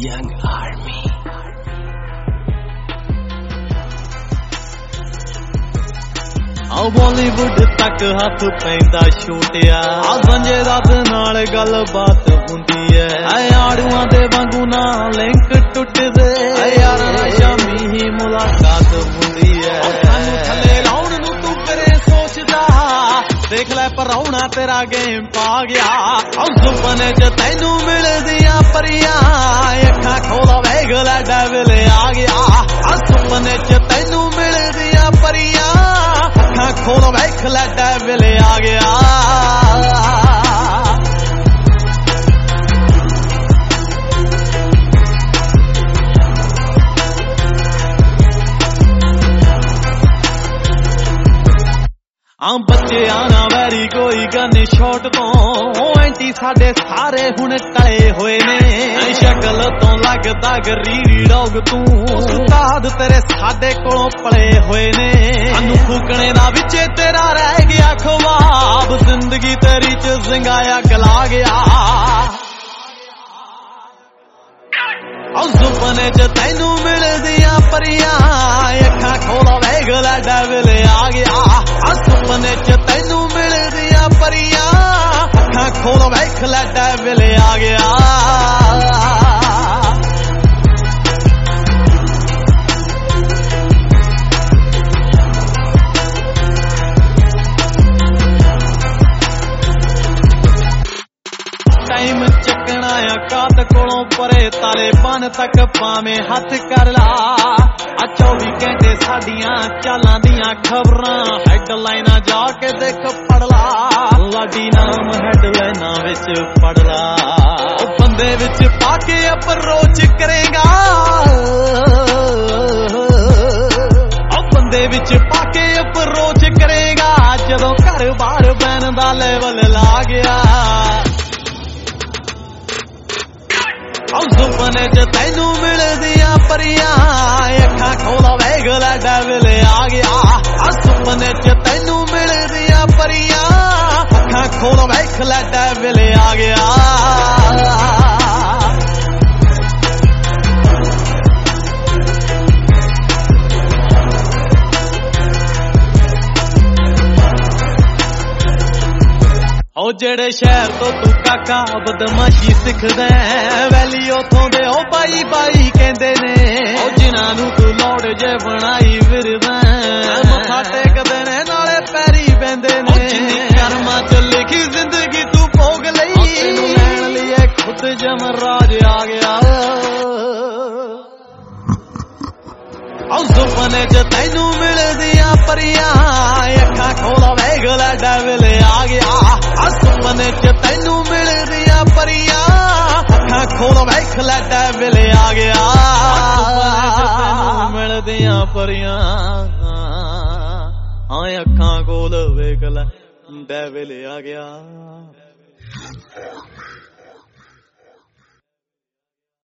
Young Army. Bollywood ਤੱਕ ਹੱਥ ਪੈਂਦਾ ਛੋਟਿਆ ਸੰਜੇ ਦੱਤ ਨਾਲ ਗੱਲਬਾਤ ਹੁੰਦੀ ਐ ਆੜੂਆਂ ਦੇ ਵਾਂਗੂ ਨਾ ਲਿੰਕ ਟੁੱਟਦੇ ਯਾਰਾਂ ਸ਼ਾਮੀ ਹੀ ਮੁਲਾਕਾਤ ਹੁੰਦੀ ਐ ਸਾਨੂੰ ਥੱਲੇ ਲਾਉਣ ਨੂੰ ਤੂੰ ਕਰੇ ਸੋਚਦਾ ਦੇਖ ਲੈ ਪਰਾਉਣਾ ਤੇਰਾ ਗੇਮ ਪਾ ਗਿਆ ਸੁਪਨੇ ਚ ਤੈਨੂੰ ਮਿਲਦੀਆਂ ਪਰੀਆਂ ਅੱਖਾਂ ਖੋਲ ਵੇਖ ਲੈ ਡੈਵਲ ਆ ਗਿਆ ਸੁਪਨੇ ਚ ਤੈਨੂੰ ਮਿਲਦੀਆਂ ਪਰੀਆਂ ਅੱਖਾਂ ਖੋਲ ਵੇਖ ਲੈ ਡੈਵਲ ਆ ਗਿਆ ਬੱਚਿਆਂ ਨਾ ਵੈਰੀ ਕੋਈ ਗਨ ਸ਼ਾਟ ਤੋਂ ਐਂਟੀ ਸਾਡੇ ਸਾਰੇ ਹੁਣ ਟਲੇ ਹੋਏ ਨੇ ਸ਼ਕਲ ਤੋਂ ਲੱਗਦਾ ਗਰੀਰੀ ਡੌਗ ਤੂੰ ਉਸਤਾਦ ਤੇਰੇ ਸਾਡੇ ਕੋਲੋਂ ਪਲੇ ਹੋਏ ਨੇ ਸਾਨੂੰ ਫੂਕਣੇ ਦਾ ਵਿੱਚੇ ਤੇਰਾ ਰਹਿ ਗਿਆ ਖਵਾਬ ਜ਼ਿੰਦਗੀ ਤੇਰੀ ਚ ਜ਼ਿੰਗਾਇਆ ਗਲਾ ਗਿਆ ਸੁਪਨੇ ਚ ਤੈਨੂੰ ਮਿਲਦੀਆਂ ਪਰੀਆਂ ਅੱਖਾਂ ਖੋਲ ਵੇਖ ਲੈ ਡੈਵਲ ਆ ਗਿਆ ਸੁਪਨੇ ਚ ਤੈਨੂੰ ਮਿਲਦੀਆਂ ਪਰੀਆਂ ਅੱਖਾਂ ਖੋਲ ਵੇਖ ਲੈ ਡੈਵਲ ਆ ਗਿਆ ਟਾਈਮ ਚੱਕਣਾ ਆ ਕਾਤ ਕੋਲੋਂ ਪਰੇ ਤਾਲੇਬਾਨ ਤੱਕ ਭਾਵੇਂ ਹੱਥ ਕਰ ਲਾ 24 ਘੰਟੇ ਸਾਡੀਆਂ ਚਾਲਾਂ ਦੀਆਂ ਖਬਰਾਂ ਹੈਡਲਾਈਨਾਂ ਜਾ ਕੇ ਦੇਖ ਪੜ ਲਾ ਲਾਡੀ ਨਾਮ ਹੈਡਲਾਈਨਾਂ ਵਿੱਚ ਪੜ ਲਾ ਬੰਦੇ ਵਿੱਚ ਪਾ ਕੇ ਅਪਰੋਚ ਕਰੇਗਾ ਬੰਦੇ ਵਿੱਚ ਪਾ ਕੇ ਅਪਰੋਚ ਕਰੇਗਾ ਜਦੋਂ ਘਰ ਬਾਹਰ ਬੈਨ ਦਾ ਲੈਵਲ ਲਾ ਗਿਆ ਸੁਪਨੇ ਚ ਤੈਨੂੰ ਮਿਲਦੀਆਂ ਪਰੀਆਂ ਅੱਖਾਂ ਖੋਲ ਵੇਖ ਲੈ ਡੈਵਲ ਆ ਗਿਆ ਸੁਪਨੇ ਚ ਤੈਨੂੰ ਮਿਲਦੀਆਂ ਪਰੀਆਂ ਅੱਖਾਂ ਖੋਲ ਵੇਖ ਲੈ ਡੈਵਲ ਆ ਗਿਆ ਜਿਹੜੇ ਸ਼ਹਿਰ ਤੋਂ ਤੂੰ ਕਾਕਾ ਬਦਮਾਸ਼ੀ ਸਿੱਖਦਾ ਵੈਲੀ ਉਥੋਂ ਦੇ ਉਹ ਬਾਈ ਬਾਈ ਕਹਿੰਦੇ ਨੇ ਜਿਨ੍ਹਾਂ ਨੂੰ ਤੂੰ ਲੋੜ ਜੇ ਬਣਾਈ ਫਿਰਦਾ ਮੱਥਾ ਟੇਕਦੇ ਨੇ ਨਾਲੇ ਪੈਰੀ ਬਹਿੰਦੇ ਨੇ ਕਰਮਾਂ ਚ ਲਿਖੀ ਜ਼ਿੰਦਗੀ ਤੂੰ ਭੋਗ ਲਈ ਤੈਨੂੰ ਲੈਣ ਲਈ ਖੁਦ ਜਮਰਾਜ ਆ ਗਿਆ ਸੁਪਨੇ ਚ ਤੈਨੂੰ ਮਿਲਦੀਆਂ ਪਰੀਆਂ ਅੱਖਾਂ ਖੋਲ ਵੇਖ ਲੈ ਡੈਵਲ ਆ ਗਿਆ ਸੁਪਨੇ ਚ ਤੈਨੂੰ ਮਿਲਦੀਆਂ ਪਰੀਆਂ ਅੱਖਾਂ ਖੋਲ ਵੇਖ ਲੈ ਡੈਵਲ ਆ ਗਿਆ ਤੈਨੂੰ ਮਿਲਦੀਆਂ ਪਰੀਆਂ ਅੱਖਾਂ ਖੋਲ ਵੇਖ ਲੈ ਡੈਵਲ ਆ ਗਿਆ